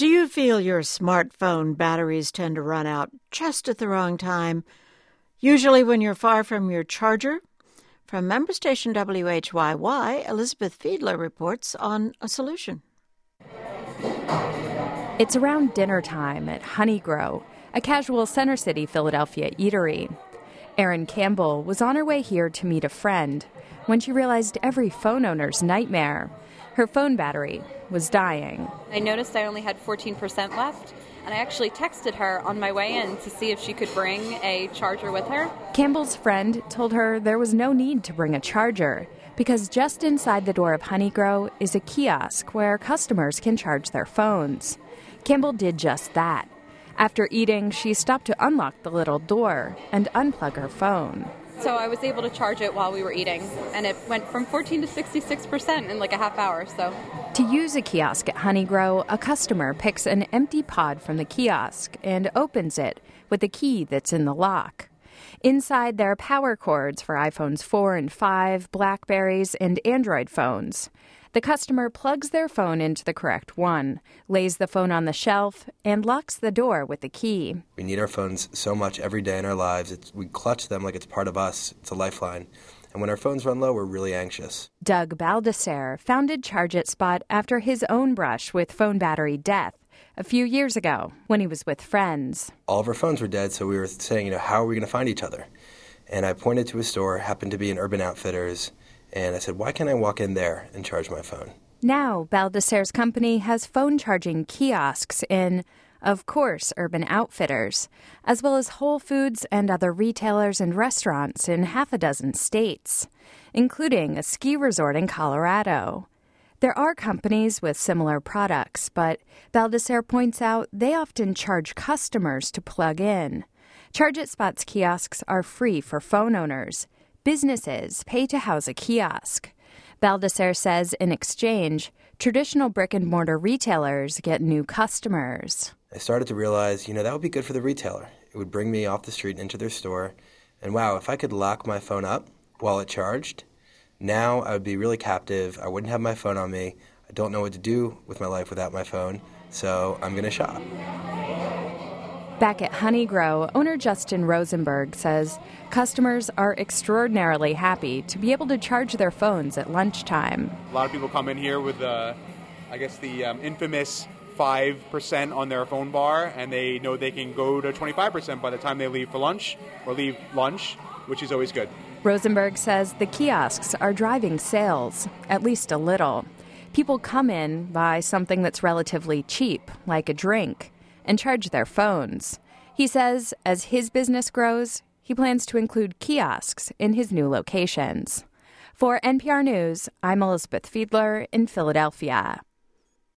Do you feel your smartphone batteries tend to run out just at the wrong time, usually when you're far from your charger? From member station WHYY, Elizabeth Fiedler reports on a solution. It's around dinner time at Honeygrow, a casual Center City, Philadelphia eatery. Erin Campbell was on her way here to meet a friend when she realized every phone owner's nightmare. Her phone battery was dying. I noticed I only had 14% left, and I actually texted her on my way in to see if she could bring a charger with her. Campbell's friend told her there was no need to bring a charger because just inside the door of Honeygrow is a kiosk where customers can charge their phones. Campbell did just that. After eating, she stopped to unlock the little door and unplug her phone. So I was able to charge it while we were eating, and it went from 14 to 66% in like a half hour. So to use a kiosk at Honeygrow, a customer picks an empty pod from the kiosk and opens it with a key that's in the lock. Inside, there are power cords for iPhones 4 and 5, BlackBerries, and Android phones. The customer plugs their phone into the correct one, lays the phone on the shelf, and locks the door with the key. We need our phones so much every day in our lives. We clutch them like it's part of us. It's a lifeline. And when our phones run low, we're really anxious. Doug Baldesser founded Charge It Spot after his own brush with phone battery death a few years ago when he was with friends. All of our phones were dead, so we were saying, how are we going to find each other? And I pointed to a store, happened to be an Urban Outfitters, and I said, why can't I walk in there and charge my phone? Now, Baldesser's company has phone charging kiosks in, of course, Urban Outfitters, as well as Whole Foods and other retailers and restaurants in half a dozen states, including a ski resort in Colorado. There are companies with similar products, but Baldesser points out they often charge customers to plug in. Charge It Spot's kiosks are free for phone owners. Businesses pay to house a kiosk. Baldesser says in exchange, traditional brick-and-mortar retailers get new customers. I started to realize, that would be good for the retailer. It would bring me off the street into their store. And wow, if I could lock my phone up while it charged, now I would be really captive. I wouldn't have my phone on me. I don't know what to do with my life without my phone, so I'm going to shop. Back at Honeygrow, owner Justin Rosenberg says customers are extraordinarily happy to be able to charge their phones at lunchtime. A lot of people come in here with, the infamous 5% on their phone bar, and they know they can go to 25% by the time they leave for lunch or leave lunch, which is always good. Rosenberg says the kiosks are driving sales, at least a little. People come in, buy something that's relatively cheap, like a drink, and charge their phones. He says as his business grows, he plans to include kiosks in his new locations. For NPR News, I'm Elizabeth Fiedler in Philadelphia.